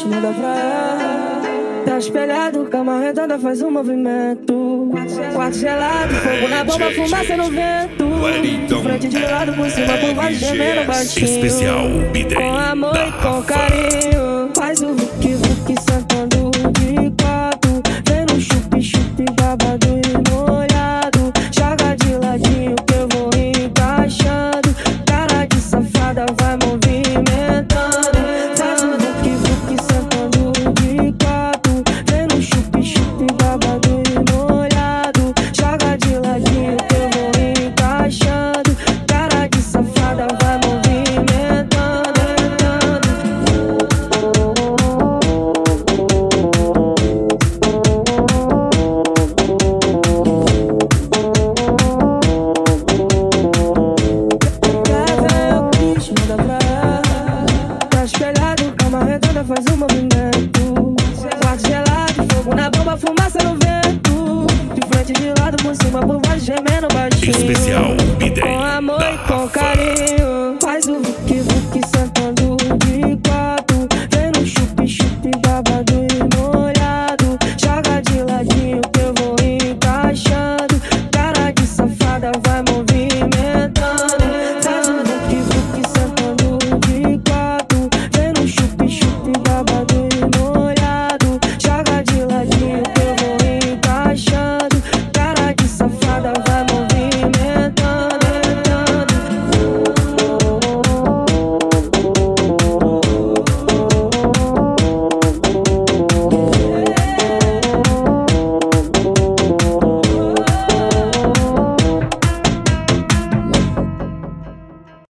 ritmo da praia. Tá espelhado, cama redonda faz um movimento. Quarto gelado, fogo na bomba, fumaça no vento. De frente de lado, por cima, por baixo, gemendo baixinho. Especial Bidem com amor da e com Rafa. carinho. Faz o vuki-vuki sentando de quatro. Vem no chupi-chupi, babado e molhado. Joga de ladinho que eu vou encaixando. Cara de safada vai movimentando. Faz o vuki-vuki sentando de quatro. Vem no chupi-chupi, babado e molhado. Joga de ladinho que eu vou encaixando. Cara de safada vai movimentando. Tá espelhado, cama redonda faz um movimento. Quarto gelado, fogo na bomba, fumaça no vento. De frente de lado, por cima, por baixo, gemendo baixinho. Especial